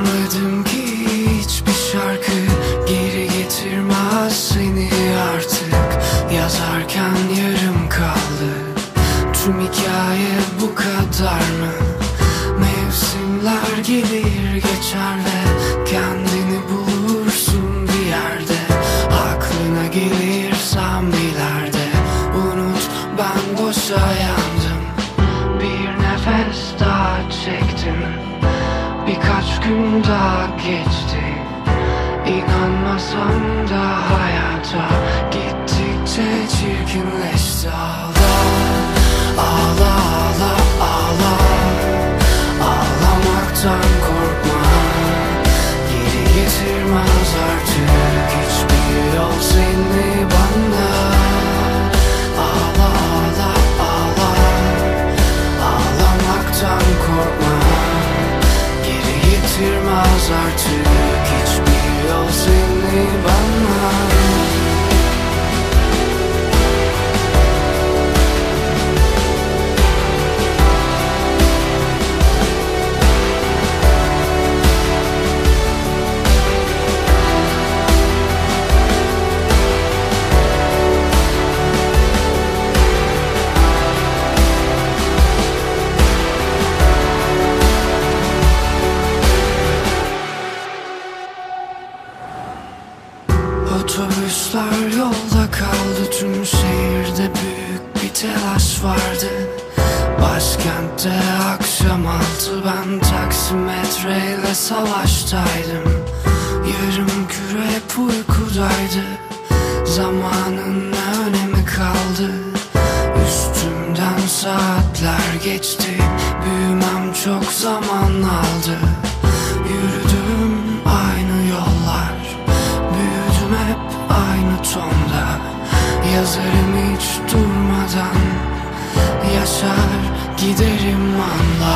Anladım ki hiçbir şarkı geri getirmez seni artık. Yazarken yarım kaldı. Tüm hikaye bu kadar mı? Mevsimler gelir geçer ve kendini bulursun bir yerde. Aklına gelirsem ileride unut, ben boşa yandım. Bir nefes daha çektim, birkaç gün daha geçti. İnanmasam da hayata gittikçe çirkinleşti. Ağla, ağla, ağla, ağla. Ağlamaktan korkma, geri getirmez artık hiçbir yol seni bana. Ağla, ağla, ağla. Ağlamaktan korkma, geri getirmez artık hiçbir yol seni bana. Otobüsler yolda kaldı, tüm şehirde büyük bir telaş vardı. Başkentte akşam altı, ben taksimetreyle savaştaydım. Yarım küre hep uykudaydı, zamanın ne önemi kaldı? Üstümden saatler geçti, büyümem çok zaman aldı. Yürüdüm aynı yollar, büyüdüm hep aynı tonda. Yazarım hiç durmadan, yaşar giderim anla.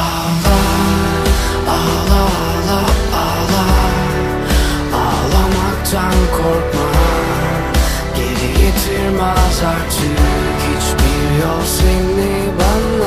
Ağla, ağla, ağla. Ağlamaktan korkma, geri getirmez artık hiçbir yol seni bana.